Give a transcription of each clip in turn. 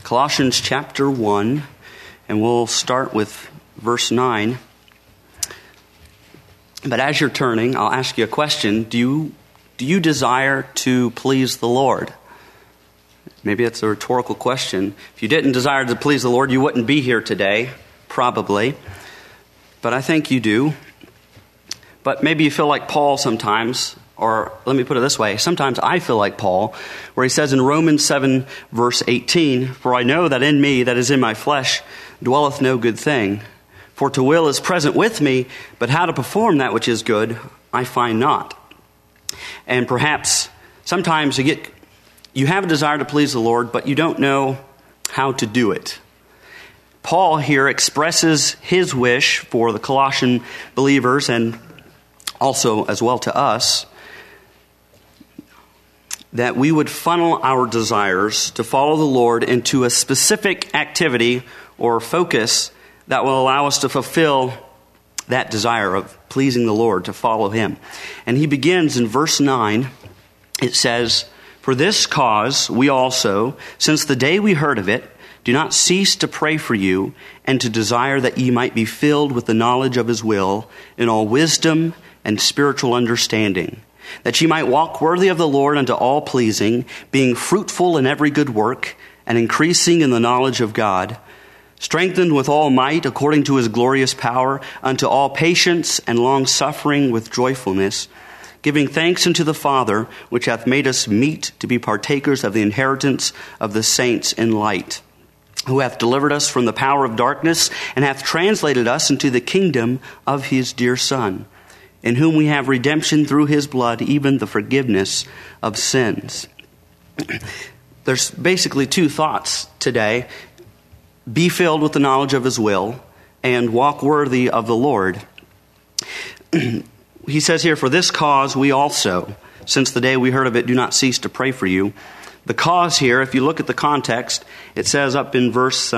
Colossians chapter 1, and we'll start with verse 9. But as you're turning, I'll ask you a question. Do you desire to please the Lord? Maybe it's a rhetorical question. If you didn't desire to please the Lord, you wouldn't be here today, probably. But I think you do. But maybe you feel like Paul sometimes, or let me put it this way. Sometimes I feel like Paul, where he says in Romans 7, verse 18, "For I know that in me, that is in my flesh, dwelleth no good thing. For to will is present with me, but how to perform that which is good, I find not." And perhaps sometimes you have a desire to please the Lord, but you don't know how to do it. Paul here expresses his wish for the Colossian believers and also as well to us, that we would funnel our desires to follow the Lord into a specific activity or focus that will allow us to fulfill that desire of pleasing the Lord, to follow Him. And he begins in verse 9. It says, "For this cause we also, since the day we heard of it, do not cease to pray for you and to desire that ye might be filled with the knowledge of His will in all wisdom and spiritual understanding, that ye might walk worthy of the Lord unto all pleasing, being fruitful in every good work, and increasing in the knowledge of God, strengthened with all might according to His glorious power, unto all patience and long-suffering with joyfulness, giving thanks unto the Father, which hath made us meet to be partakers of the inheritance of the saints in light, who hath delivered us from the power of darkness, and hath translated us into the kingdom of His dear Son, in whom we have redemption through His blood, even the forgiveness of sins." There's basically two thoughts today. Be filled with the knowledge of His will, and walk worthy of the Lord. He says here, "For this cause we also, since the day we heard of it, do not cease to pray for you." The cause here, if you look at the context, it says up in verse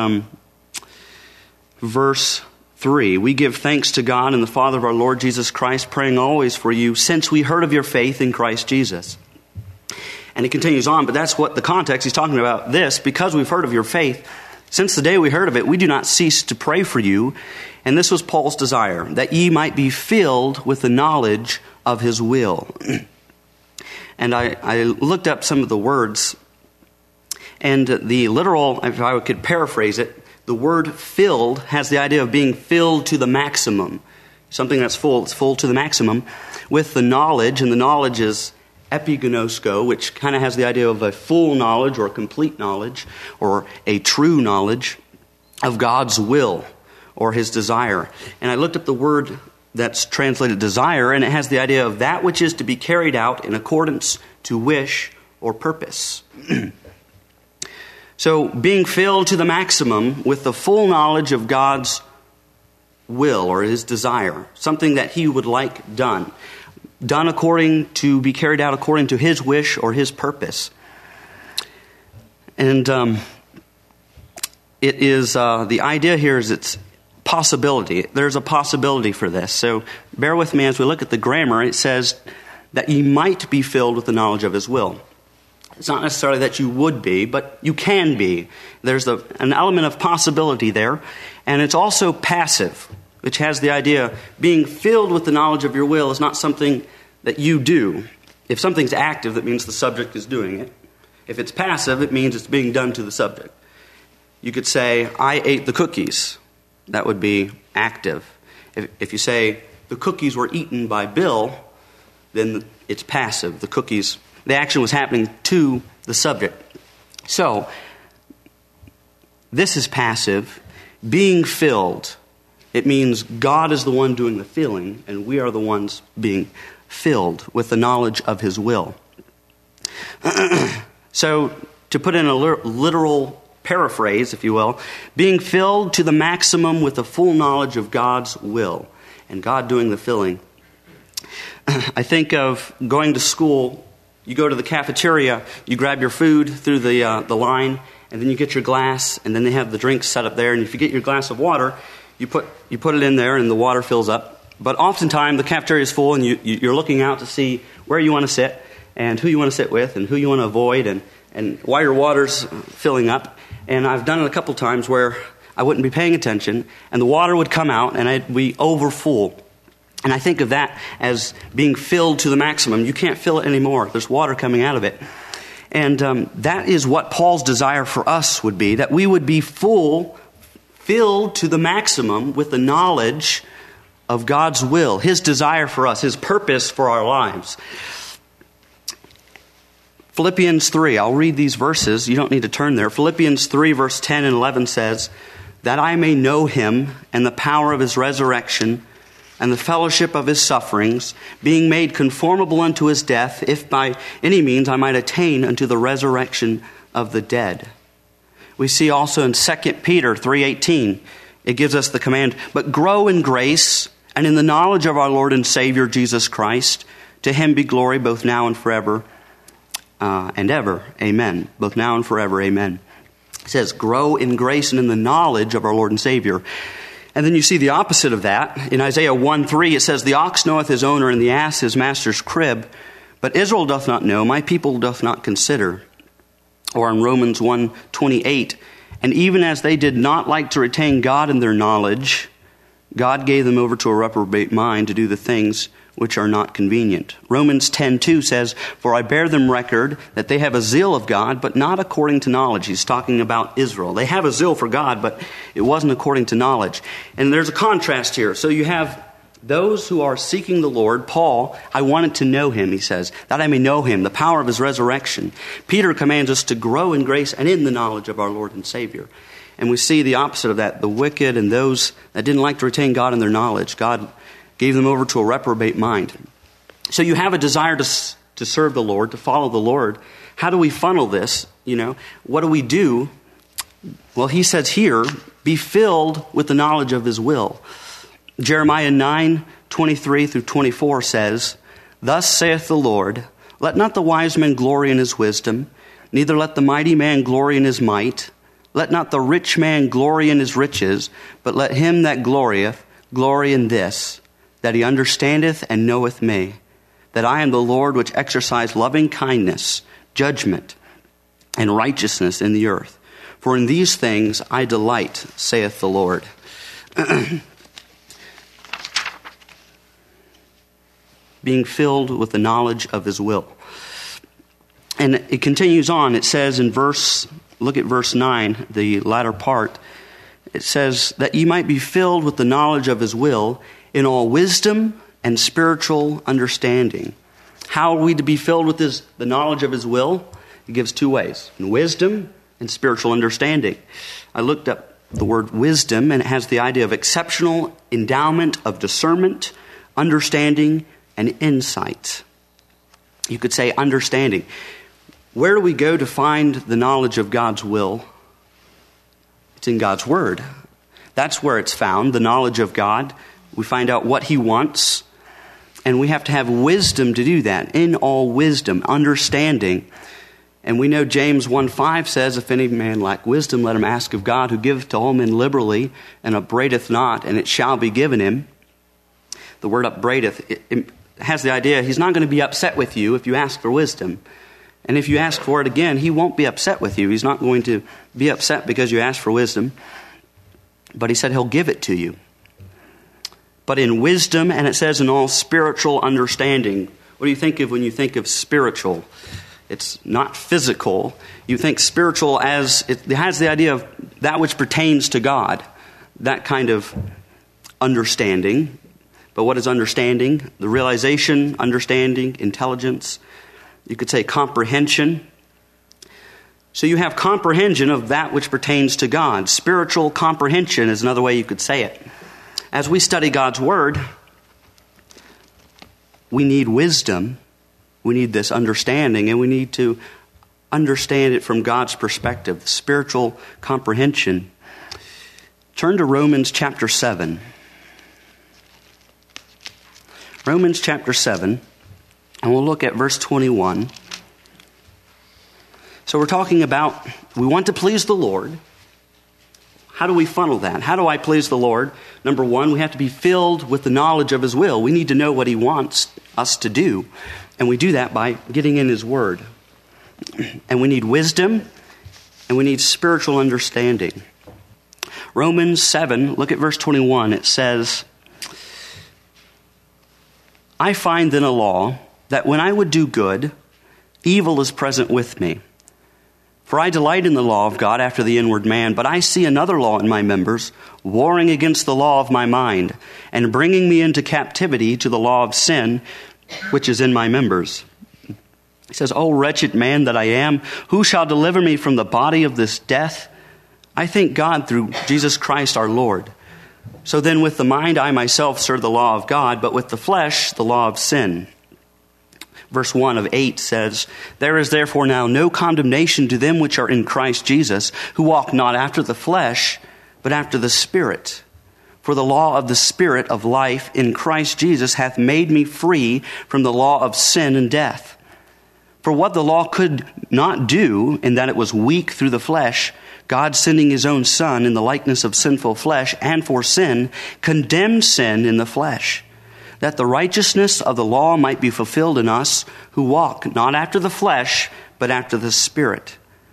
3, "We give thanks to God and the Father of our Lord Jesus Christ, praying always for you, since we heard of your faith in Christ Jesus." And it continues on, but that's what the context, he's talking about this, because we've heard of your faith, since the day we heard of it, we do not cease to pray for you. And this was Paul's desire, that ye might be filled with the knowledge of His will. And I looked up some of the words, and the literal, if I could paraphrase it, the word filled has the idea of being filled to the maximum. Something that's full, it's full to the maximum, with the knowledge, and the knowledge is epigenosko, which kind of has the idea of a full knowledge or a complete knowledge or a true knowledge of God's will or His desire. And I looked up the word that's translated desire, and it has the idea of that which is to be carried out in accordance to wish or purpose. So being filled to the maximum with the full knowledge of God's will or His desire, something that He would like done according to, be carried out according to His wish or His purpose. And it is, the idea here is it's possibility. There's a possibility for this. So bear with me as we look at the grammar. It says that ye might be filled with the knowledge of His will. It's not necessarily that you would be, but you can be. There's an element of possibility there. And it's also passive, which has the idea being filled with the knowledge of your will is not something that you do. If something's active, that means the subject is doing it. If it's passive, it means it's being done to the subject. You could say, "I ate the cookies." That would be active. If you say, "The cookies were eaten by Bill," then it's passive. The action was happening to the subject. So, this is passive. Being filled, it means God is the one doing the filling, and we are the ones being filled with the knowledge of His will. So, to put in a literal paraphrase, if you will, being filled to the maximum with the full knowledge of God's will, and God doing the filling. I think of going to school. You go to the cafeteria, you grab your food through the line, and then you get your glass, and then they have the drinks set up there, and if you get your glass of water, you put it in there, and the water fills up. But oftentimes the cafeteria is full, and you're looking out to see where you want to sit, and who you want to sit with, and who you want to avoid, and and while your water's filling up, and I've done it a couple times where I wouldn't be paying attention, and the water would come out, and I'd be over full. And I think of that as being filled to the maximum. You can't fill it anymore. There's water coming out of it. And that is what Paul's desire for us would be, that we would be filled to the maximum with the knowledge of God's will, His desire for us, His purpose for our lives. Philippians 3, I'll read these verses. You don't need to turn there. Philippians 3, verse 10 and 11 says, that I may know Him and the power of His resurrection and the fellowship of His sufferings, being made conformable unto His death, if by any means I might attain unto the resurrection of the dead. We see also in 2 Peter 3:18, it gives us the command, but grow in grace and in the knowledge of our Lord and Savior Jesus Christ. To Him be glory both now and forever and ever. Amen. Both now and forever. Amen. It says, grow in grace and in the knowledge of our Lord and Savior. And then you see the opposite of that. In Isaiah 1:3, it says, the ox knoweth his owner, and the ass his master's crib. But Israel doth not know, my people doth not consider. Or in Romans 1:28, and even as they did not like to retain God in their knowledge, God gave them over to a reprobate mind to do the things which are not convenient. Romans 10:2 says, for I bear them record that they have a zeal of God, but not according to knowledge. He's talking about Israel. They have a zeal for God, but it wasn't according to knowledge. And there's a contrast here. So you have those who are seeking the Lord. Paul, I wanted to know Him, he says, that I may know Him, the power of His resurrection. Peter commands us to grow in grace and in the knowledge of our Lord and Savior. And we see the opposite of that. The wicked and those that didn't like to retain God in their knowledge, God gave them over to a reprobate mind. So you have a desire to serve the Lord, to follow the Lord. How do we funnel this? What do we do? Well, he says here, be filled with the knowledge of His will. Jeremiah 9:23 through 24 says, thus saith the Lord, let not the wise man glory in his wisdom, neither let the mighty man glory in his might. Let not the rich man glory in his riches, but let him that glorieth glory in this, that he understandeth and knoweth me, that I am the Lord which exercise loving kindness, judgment, and righteousness in the earth. For in these things I delight, saith the Lord. Being filled with the knowledge of His will. And it continues on. It says look at verse 9, the latter part. It says that ye might be filled with the knowledge of His will in all wisdom and spiritual understanding. How are we to be filled with the knowledge of His will? It gives two ways, in wisdom and spiritual understanding. I looked up the word wisdom, and it has the idea of exceptional endowment of discernment, understanding, and insight. You could say understanding. Where do we go to find the knowledge of God's will? It's in God's Word. That's where it's found, the knowledge of God. We find out what He wants, and we have to have wisdom to do that. In all wisdom, understanding. And we know James 1:5 says, if any man lack wisdom, let him ask of God, who giveth to all men liberally, and upbraideth not, and it shall be given him. The word upbraideth, it has the idea He's not going to be upset with you if you ask for wisdom. And if you ask for it again, He won't be upset with you. He's not going to be upset because you ask for wisdom. But He said He'll give it to you. But in wisdom, and it says in all spiritual understanding. What do you think of when you think of spiritual? It's not physical. You think spiritual as, it has the idea of that which pertains to God. That kind of understanding. But what is understanding? The realization, understanding, intelligence. You could say comprehension. So you have comprehension of that which pertains to God. Spiritual comprehension is another way you could say it. As we study God's Word, we need wisdom. We need this understanding, and we need to understand it from God's perspective, spiritual comprehension. Turn to Romans chapter 7. Romans chapter 7, and we'll look at verse 21. So we're talking about, we want to please the Lord. How do we funnel that? How do I please the Lord? Number one, we have to be filled with the knowledge of His will. We need to know what He wants us to do. And we do that by getting in His Word. and we need wisdom, and we need spiritual understanding. Romans 7, look at verse 21. It says, I find then a law that when I would do good, evil is present with me. For I delight in the law of God after the inward man, but I see another law in my members, warring against the law of my mind, and bringing me into captivity to the law of sin, which is in my members. He says, O wretched man that I am, who shall deliver me from the body of this death? I thank God through Jesus Christ our Lord. So then with the mind I myself serve the law of God, but with the flesh the law of sin. Verse 1 of 8 says, There is therefore now no condemnation to them which are in Christ Jesus, who walk not after the flesh, but after the Spirit. For the law of the Spirit of life in Christ Jesus hath made me free from the law of sin and death. For what the law could not do, in that it was weak through the flesh, God sending his own Son in the likeness of sinful flesh, and for sin, condemned sin in the flesh, that the righteousness of the law might be fulfilled in us who walk not after the flesh, but after the Spirit.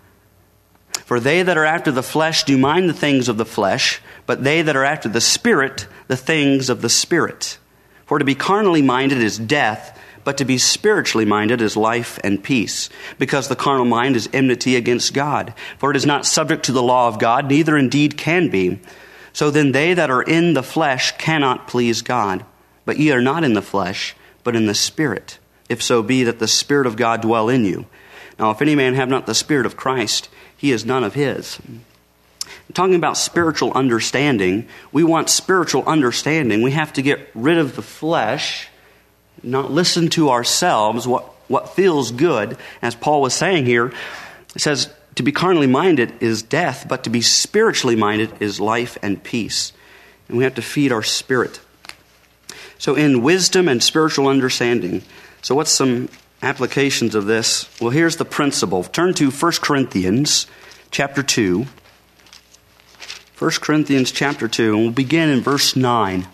For they that are after the flesh do mind the things of the flesh, but they that are after the Spirit, the things of the Spirit. For to be carnally minded is death, but to be spiritually minded is life and peace. Because the carnal mind is enmity against God. For it is not subject to the law of God, neither indeed can be. So then they that are in the flesh cannot please God. But ye are not in the flesh, but in the Spirit, if so be that the Spirit of God dwell in you. Now, if any man have not the Spirit of Christ, he is none of his. Talking about spiritual understanding, we want spiritual understanding. We have to get rid of the flesh, not listen to ourselves, what feels good. As Paul was saying here, it says, to be carnally minded is death, but to be spiritually minded is life and peace. And we have to feed our spirit. So in wisdom and spiritual understanding, so what's some applications of this? Well, here's the principle. Turn to 1 Corinthians chapter 2. 1 Corinthians chapter 2, and we'll begin in verse 9.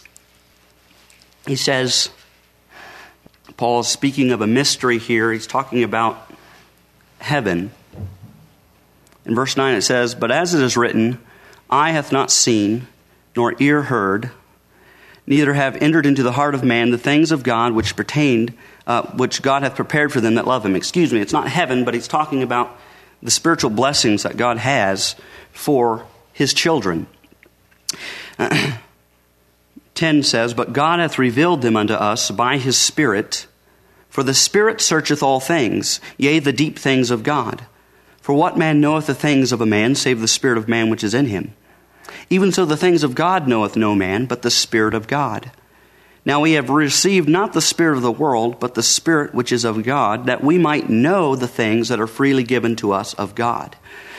He says, Paul is speaking of a mystery here. He's talking about heaven. In verse 9 it says, But as it is written, eye hath not seen, nor ear heard, neither have entered into the heart of man the things of God which God hath prepared for them that love him. It's not heaven, but he's talking about the spiritual blessings that God has for his children. 10 says, But God hath revealed them unto us by his Spirit, for the Spirit searcheth all things, yea, the deep things of God. For what man knoweth the things of a man, save the spirit of man which is in him? Even so the things of God knoweth no man, but the Spirit of God. Now we have received not the spirit of the world, but the Spirit which is of God, that we might know the things that are freely given to us of God.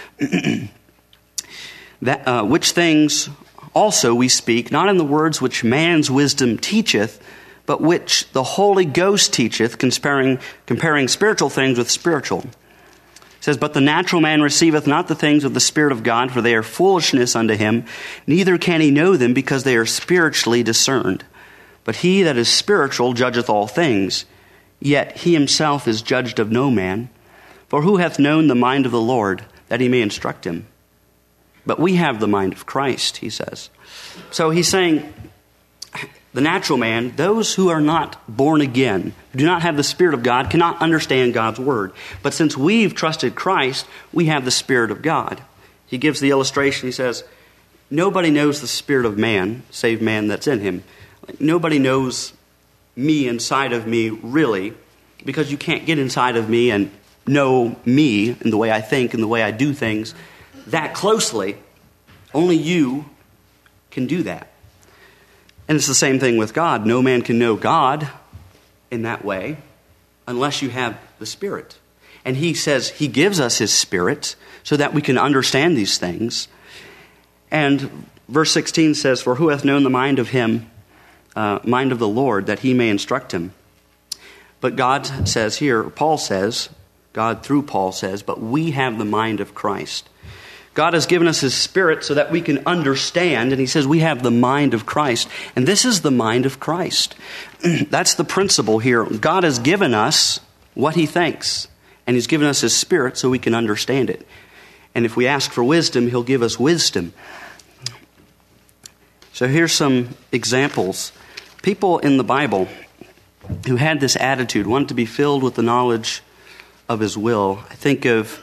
Which things also we speak, not in the words which man's wisdom teacheth, but which the Holy Ghost teacheth, comparing spiritual things with spiritual. It says, But the natural man receiveth not the things of the Spirit of God, for they are foolishness unto him, neither can he know them, because they are spiritually discerned. But he that is spiritual judgeth all things, yet he himself is judged of no man. For who hath known the mind of the Lord, that he may instruct him? But we have the mind of Christ, he says. So he's saying, the natural man, those who are not born again, who do not have the Spirit of God, cannot understand God's word. But since we've trusted Christ, we have the Spirit of God. He gives the illustration. He says, nobody knows the spirit of man, save man that's in him. Nobody knows me inside of me, really, because you can't get inside of me and know me and the way I think and the way I do things that closely. Only you can do that. And it's the same thing with God. No man can know God in that way unless you have the Spirit. And he says he gives us his Spirit so that we can understand these things. And verse 16 says, For who hath known the mind of him, mind of the Lord, that he may instruct him? But God says here, Paul says, God through Paul says, but we have the mind of Christ. God has given us his Spirit so that we can understand, and he says we have the mind of Christ. And this is the mind of Christ. That's the principle here. God has given us what he thinks. And he's given us his Spirit so we can understand it. And if we ask for wisdom, he'll give us wisdom. So here's some examples. People in the Bible who had this attitude, wanted to be filled with the knowledge of his will. I think of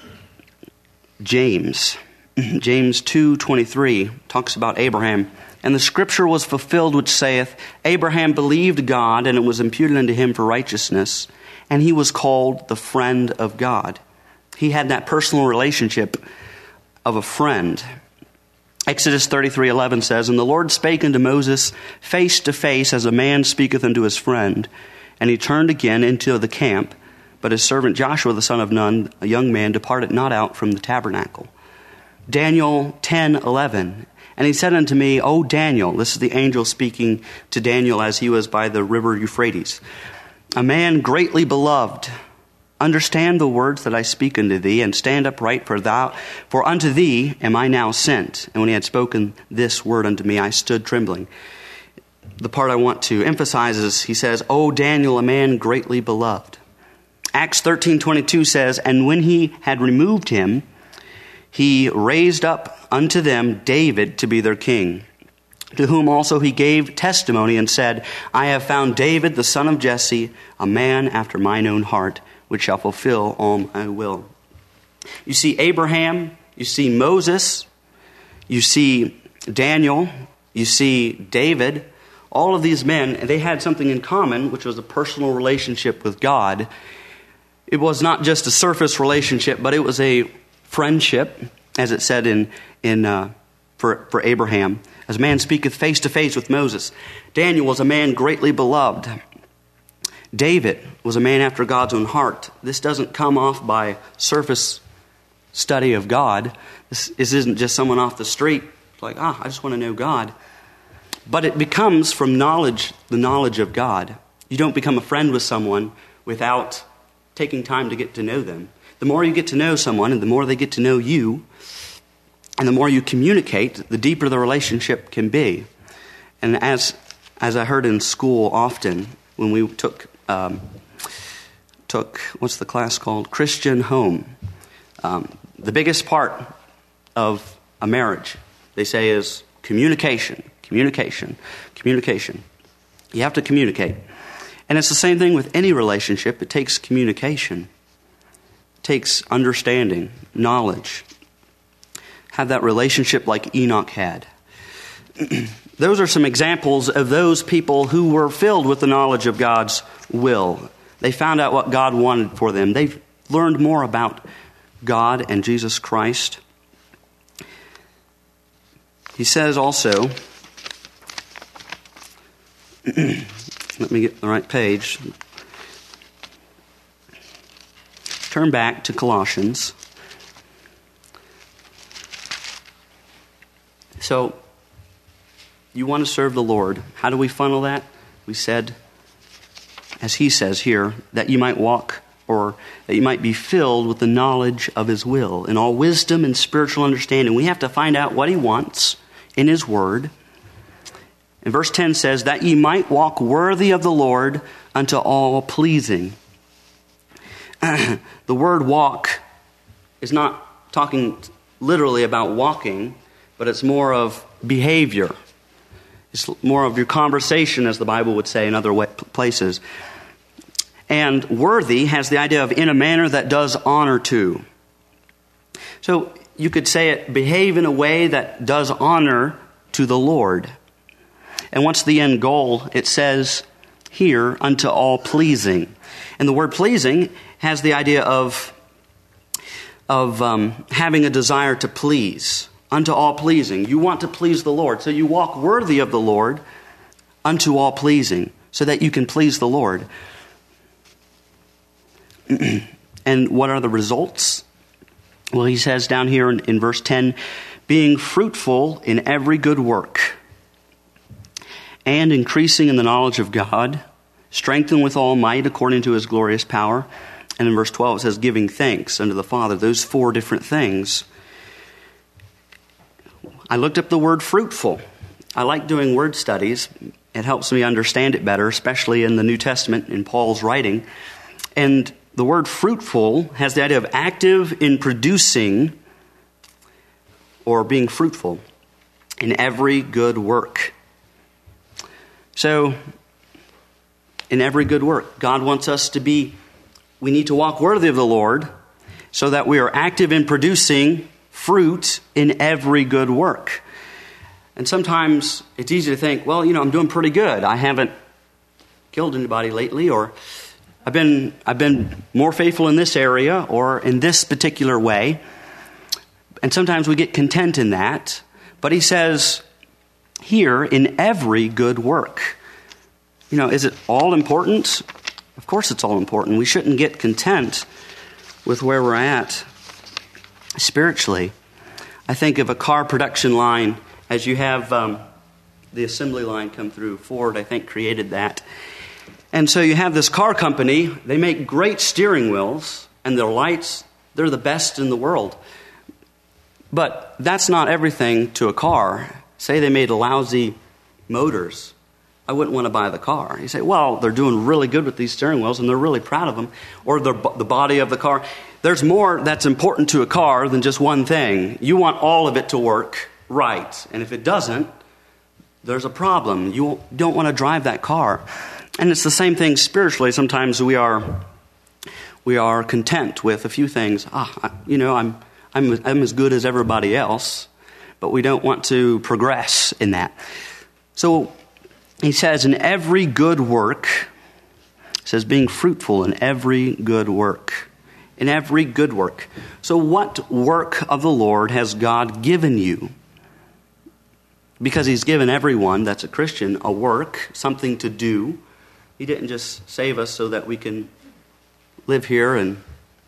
James. James 2:23 talks about Abraham. And the scripture was fulfilled which saith, Abraham believed God, and it was imputed unto him for righteousness, and he was called the friend of God. He had that personal relationship of a friend. Exodus 33:11 says, And the Lord spake unto Moses face to face, as a man speaketh unto his friend. And he turned again into the camp, but his servant Joshua the son of Nun, a young man, departed not out from the tabernacle. Daniel 10:11, And he said unto me, O Daniel, this is the angel speaking to Daniel as he was by the river Euphrates, a man greatly beloved, understand the words that I speak unto thee, and stand upright, for unto thee am I now sent. And when he had spoken this word unto me, I stood trembling. The part I want to emphasize is, he says, O Daniel, a man greatly beloved. Acts 13:22 says, And when he had removed him, he raised up unto them David to be their king, to whom also he gave testimony and said, I have found David the son of Jesse, a man after mine own heart, which shall fulfill all my will. You see Abraham, you see Moses, you see Daniel, you see David. All of these men, they had something in common, which was a personal relationship with God. It was not just a surface relationship, but it was a friendship, as it said for Abraham. As a man speaketh face to face with Moses. Daniel was a man greatly beloved. David was a man after God's own heart. This doesn't come off by surface study of God. This isn't just someone off the street. It's like, I just want to know God. But it becomes from knowledge, the knowledge of God. You don't become a friend with someone without taking time to get to know them. The more you get to know someone, and the more they get to know you, and the more you communicate, the deeper the relationship can be. And as I heard in school often, when we took what's the class called? Christian Home. The biggest part of a marriage, they say, is communication. Communication. You have to communicate. And it's the same thing with any relationship. It takes communication. It takes understanding, knowledge. Have that relationship like Enoch had. Those are some examples of those people who were filled with the knowledge of God's will. They found out what God wanted for them. They've learned more about God and Jesus Christ. He says also, let me get the right page. Turn back to Colossians. So, you want to serve the Lord. How do we funnel that? We said, as he says here, that you might walk, or that you might be filled with the knowledge of his will, in all wisdom and spiritual understanding. We have to find out what he wants in his word. And verse 10 says, that ye might walk worthy of the Lord unto all pleasing. The word walk is not talking literally about walking, but it's more of behavior. It's more of your conversation, as the Bible would say in other places. And worthy has the idea of in a manner that does honor to. So you could say it, behave in a way that does honor to the Lord. And what's the end goal? It says here, unto all pleasing. And the word pleasing has the idea of having a desire to please. Unto all pleasing. You want to please the Lord. So you walk worthy of the Lord unto all pleasing, so that you can please the Lord. And what are the results? Well, he says down here in verse 10, being fruitful in every good work, and increasing in the knowledge of God, strengthened with all might according to his glorious power. And in verse 12 it says, giving thanks unto the Father. Those four different things. I looked up the word fruitful. I like doing word studies. It helps me understand it better, especially in the New Testament, in Paul's writing. And the word fruitful has the idea of active in producing or being fruitful in every good work. So, in every good work, God wants us to be, we need to walk worthy of the Lord so that we are active in producing fruit in every good work. And sometimes it's easy to think, well, I'm doing pretty good. I haven't killed anybody lately, or I've been more faithful in this area or in this particular way. And sometimes we get content in that. But he says here, in every good work. Is it all important? Of course it's all important. We shouldn't get content with where we're at spiritually. I think of a car production line as you have the assembly line come through. Ford, I think, created that. And so you have this car company. They make great steering wheels, and their lights, they're the best in the world. But that's not everything to a car. Say they made lousy motors. I wouldn't want to buy the car. You say, well, they're doing really good with these steering wheels, and they're really proud of them. Or the body of the car. There's more that's important to a car than just one thing. You want all of it to work right. And if it doesn't, there's a problem. You don't want to drive that car. And it's the same thing spiritually. Sometimes we are content with a few things. I'm as good as everybody else, but we don't want to progress in that. So he says, in every good work, it says being fruitful in every good work. In every good work. So what work of the Lord has God given you? Because he's given everyone that's a Christian a work, something to do. He didn't just save us so that we can live here and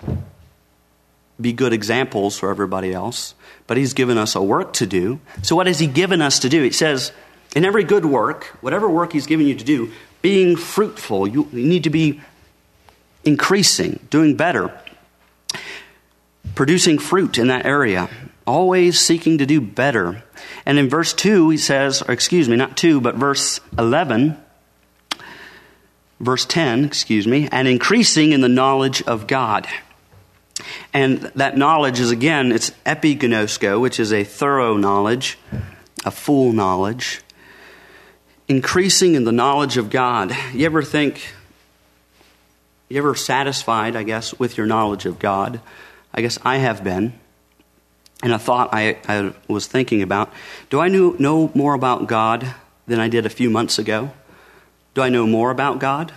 be good examples for everybody else, but he's given us a work to do. So what has he given us to do? It says, in every good work, whatever work he's given you to do, being fruitful, you need to be increasing, doing better, producing fruit in that area, always seeking to do better. And in verse 2, he says, not 2, but verse 11, verse 10, and increasing in the knowledge of God. And that knowledge is, again, it's epignosko, which is a thorough knowledge, a full knowledge. Increasing in the knowledge of God. You ever satisfied, I guess, with your knowledge of God? I guess I have been. And a thought I was thinking about, do I know more about God than I did a few months ago? Do I know more about God?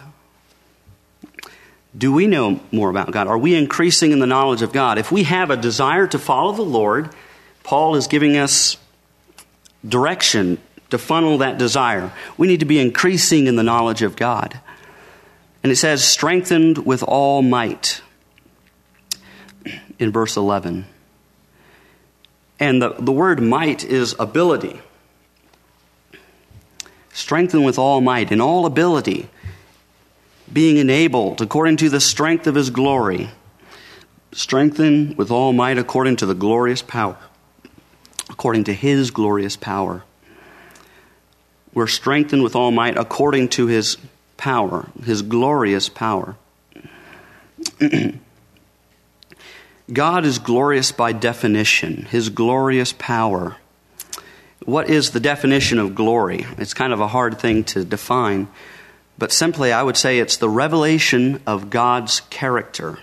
Do we know more about God? Are we increasing in the knowledge of God? If we have a desire to follow the Lord, Paul is giving us direction to funnel that desire. We need to be increasing in the knowledge of God. And it says, strengthened with all might in verse 11. And the word might is ability. Strengthened with all might, in all ability, being enabled according to the strength of his glory. Strengthened with all might according to the glorious power. According to his glorious power. We're strengthened with all might according to his power, his glorious power. God is glorious by definition, his glorious power. What is the definition of glory? It's kind of a hard thing to define, but simply I would say it's the revelation of God's character.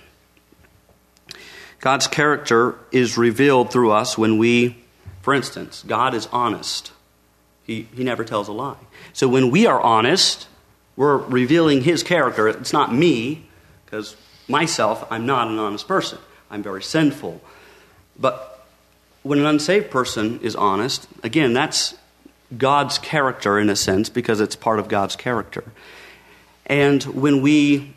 God's character is revealed through us when we, for instance, God is honest. He never tells a lie. So when we are honest, we're revealing his character. It's not me, because myself, I'm not an honest person. I'm very sinful. But when an unsaved person is honest, again, that's God's character in a sense, because it's part of God's character. And when we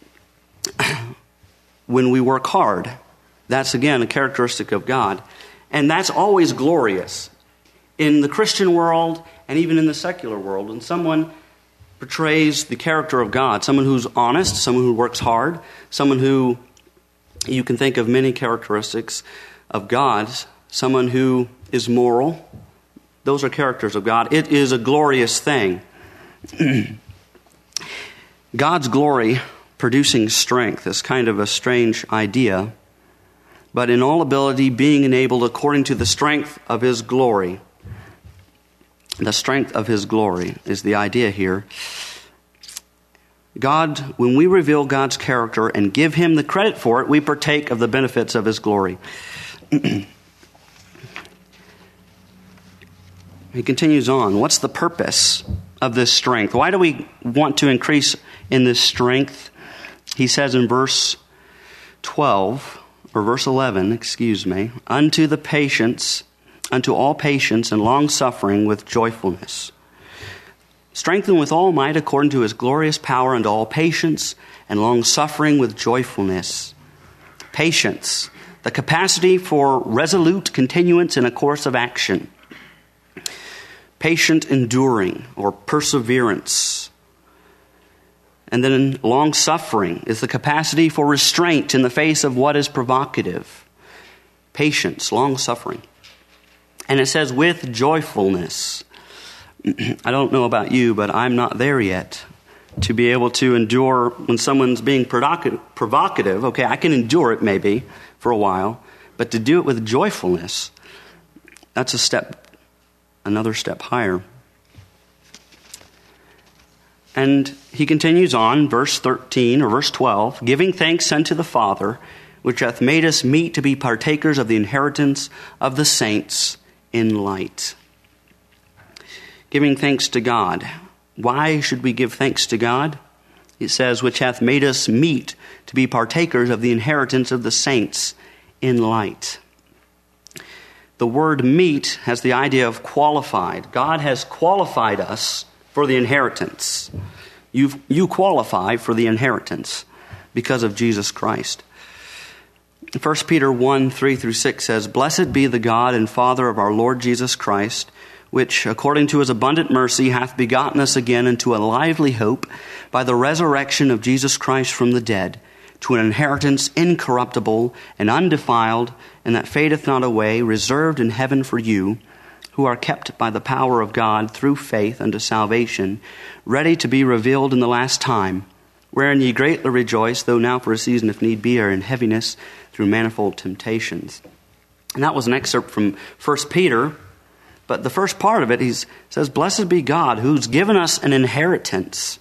work hard, that's again a characteristic of God. And that's always glorious. In the Christian world and even in the secular world, when someone portrays the character of God, someone who's honest, someone who works hard, someone who, you can think of many characteristics of God, someone who is moral, those are characters of God. It is a glorious thing. God's glory producing strength is kind of a strange idea. But in all ability, being enabled according to the strength of his glory. The strength of his glory is the idea here. God, when we reveal God's character and give him the credit for it, we partake of the benefits of his glory. He continues on. What's the purpose of this strength? Why do we want to increase in this strength? He says in verse 12, or verse 11, unto all patience and long suffering with joyfulness. Strengthen with all might according to his glorious power unto all patience and long suffering with joyfulness. Patience, the capacity for resolute continuance in a course of action. Patient enduring or perseverance. And then long suffering is the capacity for restraint in the face of what is provocative. Patience, long suffering. And it says with joyfulness. I don't know about you, but I'm not there yet to be able to endure when someone's being provocative. Okay, I can endure it maybe for a while, but to do it with joyfulness, that's another step higher. And he continues on, verse 13 or verse 12, giving thanks unto the Father, which hath made us meet to be partakers of the inheritance of the saints in light. Giving thanks to God. Why should we give thanks to God? It says, which hath made us meet to be partakers of the inheritance of the saints in light. The word meet has the idea of qualified. God has qualified us for the inheritance. You qualify for the inheritance because of Jesus Christ. 1 Peter 1, 3-6 says, Blessed be the God and Father of our Lord Jesus Christ, which, according to his abundant mercy, hath begotten us again into a lively hope by the resurrection of Jesus Christ from the dead, to an inheritance incorruptible and undefiled, and that fadeth not away, reserved in heaven for you, who are kept by the power of God through faith unto salvation, ready to be revealed in the last time, wherein ye greatly rejoice, though now for a season, if need be, are in heaviness through manifold temptations. And that was an excerpt from 1 Peter. But the first part of it, he says, Blessed be God, who's given us an inheritance.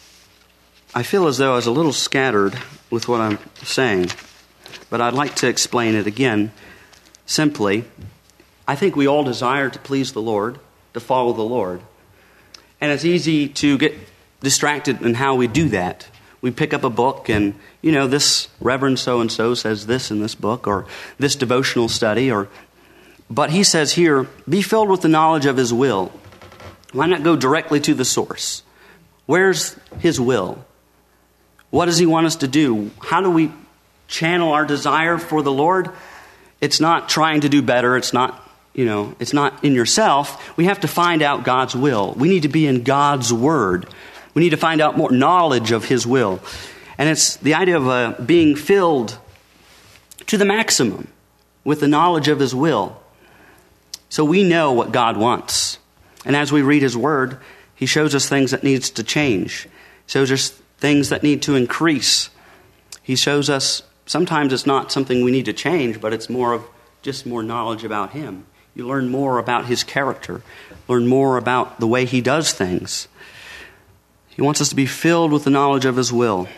I feel as though I was a little scattered with what I'm saying, but I'd like to explain it again simply. I think we all desire to please the Lord, to follow the Lord. And it's easy to get distracted in how we do that. We pick up a book and, this Reverend so-and-so says this in this book, or this devotional study, but he says here, be filled with the knowledge of his will. Why not go directly to the source? Where's his will? What does he want us to do? How do we channel our desire for the Lord? It's not trying to do better. It's not, it's not in yourself. We have to find out God's will. We need to be in God's word. We need to find out more knowledge of his will. And it's the idea of being filled to the maximum with the knowledge of his will. So we know what God wants. And as we read his word, he shows us things that needs to change. He shows us things that need to increase. He shows us sometimes it's not something we need to change, but it's more of just more knowledge about him. You learn more about his character, learn more about the way he does things. He wants us to be filled with the knowledge of his will.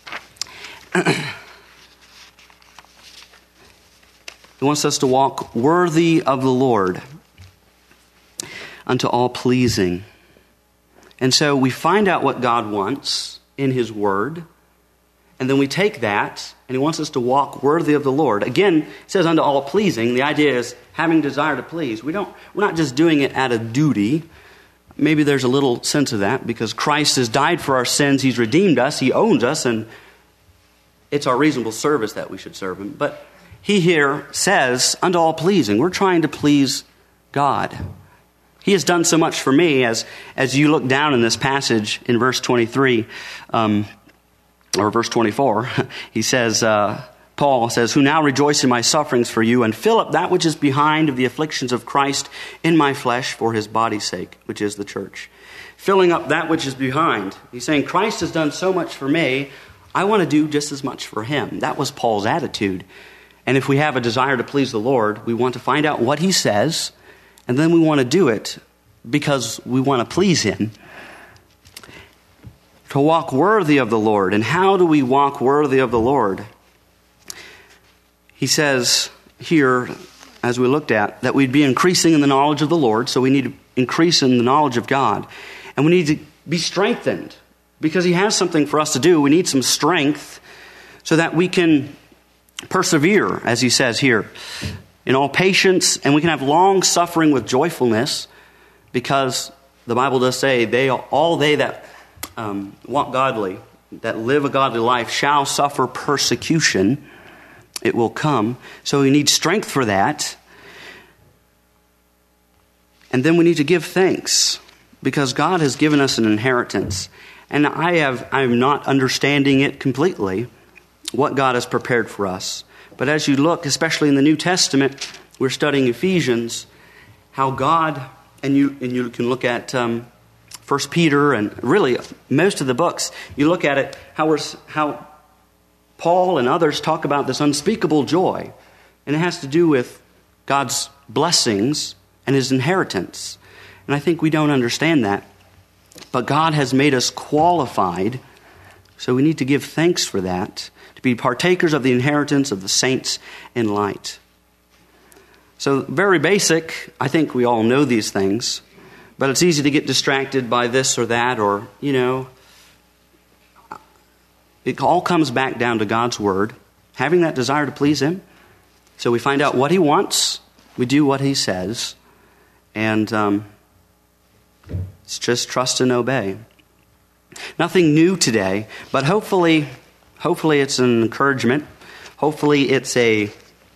He wants us to walk worthy of the Lord unto all pleasing. And so we find out what God wants in his word, and then we take that, and he wants us to walk worthy of the Lord. Again, it says unto all pleasing. The idea is having desire to please. We're not just doing it out of duty. Maybe there's a little sense of that because Christ has died for our sins. He's redeemed us. He owns us, and it's our reasonable service that we should serve him. But he here says, unto all pleasing. We're trying to please God. He has done so much for me. As you look down in this passage in verse 23, or verse 24, he says, Paul says, who now rejoice in my sufferings for you, and fill up that which is behind of the afflictions of Christ in my flesh for his body's sake, which is the church. Filling up that which is behind. He's saying, Christ has done so much for me. I want to do just as much for him. That was Paul's attitude. And if we have a desire to please the Lord, we want to find out what he says, and then we want to do it because we want to please him. To walk worthy of the Lord. And how do we walk worthy of the Lord? He says here, as we looked at, that we'd be increasing in the knowledge of the Lord. So we need to increase in the knowledge of God. And we need to be strengthened because he has something for us to do. We need some strength so that we can persevere, as he says here, in all patience. And we can have long suffering with joyfulness, because the Bible does say, all they that walk godly, that live a godly life, shall suffer persecution. It will come. So we need strength for that. And then we need to give thanks, because God has given us an inheritance. And I'm not understanding it completely, what God has prepared for us. But as you look, especially in the New Testament, we're studying Ephesians, how God, and you can look at 1 Peter, and really most of the books, you look at it, how Paul and others talk about this unspeakable joy. And it has to do with God's blessings and his inheritance. And I think we don't understand that. But God has made us qualified, so we need to give thanks for that, to be partakers of the inheritance of the saints in light. So very basic, I think we all know these things, but it's easy to get distracted by this or that, or, it all comes back down to God's Word, having that desire to please him. So we find out what he wants, we do what he says, and it's just trust and obey. Nothing new today, but hopefully it's an encouragement. Hopefully it's an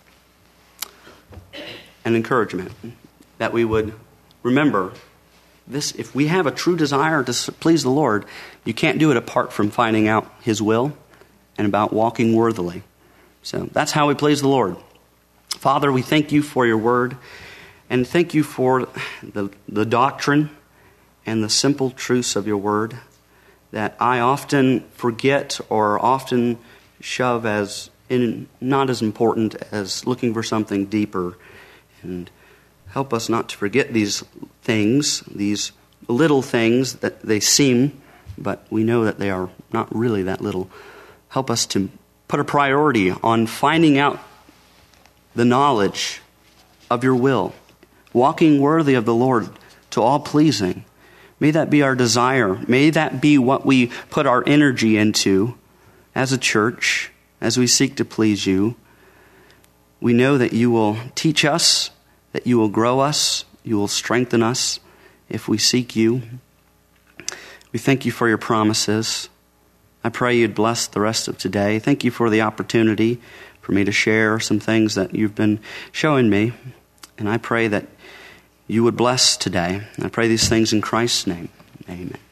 encouragement that we would remember this. If we have a true desire to please the Lord, you can't do it apart from finding out his will and about walking worthily. So that's how we please the Lord. Father, we thank you for your word, and thank you for the doctrine and the simple truths of your word that I often forget or often shove as not as important as looking for something deeper. And help us not to forget these things, these little things that they seem, but we know that they are not really that little. Help us to put a priority on finding out the knowledge of your will, walking worthy of the Lord, to all pleasing. May that be our desire. May that be what we put our energy into as a church, as we seek to please you. We know that you will teach us, that you will grow us, you will strengthen us if we seek you. We thank you for your promises. I pray you'd bless the rest of today. Thank you for the opportunity for me to share some things that you've been showing me. And I pray that you would bless today. I pray these things in Christ's name. Amen.